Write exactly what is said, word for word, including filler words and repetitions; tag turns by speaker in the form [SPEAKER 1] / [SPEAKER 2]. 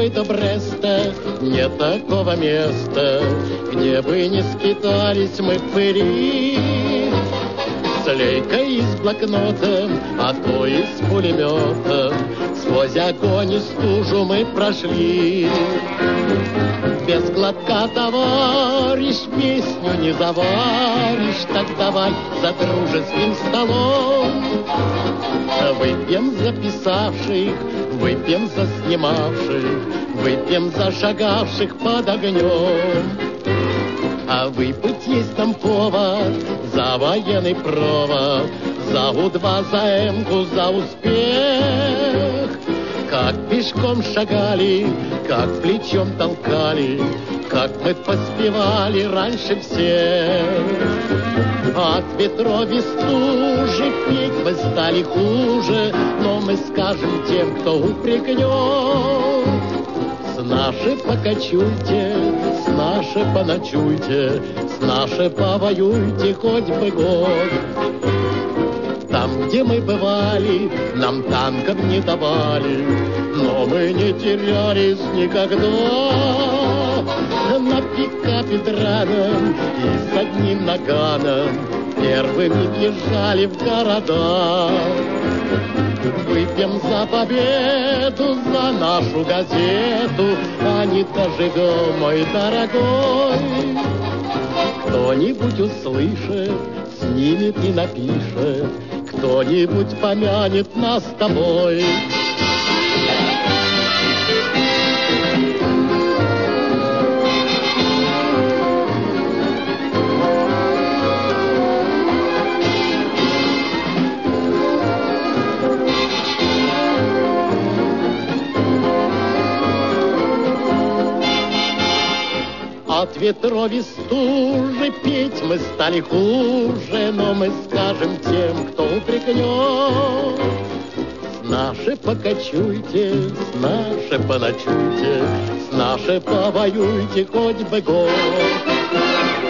[SPEAKER 1] Москвы до Бреста нет такого места, где бы не скитались мы пыри. С лейкой и с блокнотом, а то и с пулеметом, сквозь огонь и стужу мы прошли. Без глотка, товарищ, песню не заваришь, так давай за дружеским столом. Выпьем за писавших, выпьем за снимавших, выпьем за шагавших под огнем. А выпить есть нам повод за военный провод, за У-два, за Эмку, за успех. Как пешком шагали, как плечом толкали, как мы поспевали раньше всех. От ветров и стужи петь мы стали хуже, но мы скажем тем, кто упрекнет. С нашей покачуйте, с нашей поночуйте, с нашей повоюйте хоть бы год. Там, где мы бывали, нам танков не давали, но мы не терялись никогда. На пикапе драном и с одним наганом первыми въезжали в города. Выпьем за победу, за нашу газету, а не дожигал, мой дорогой. Кто-нибудь услышит, снимет и напишет, кто-нибудь помянет нас с тобой. От ветров и стужи петь мы стали хуже, но мы скажем тем, кто упрекнет. С нашей покачуйте, с нашей поночуйте, с нашей повоюйте хоть бы год.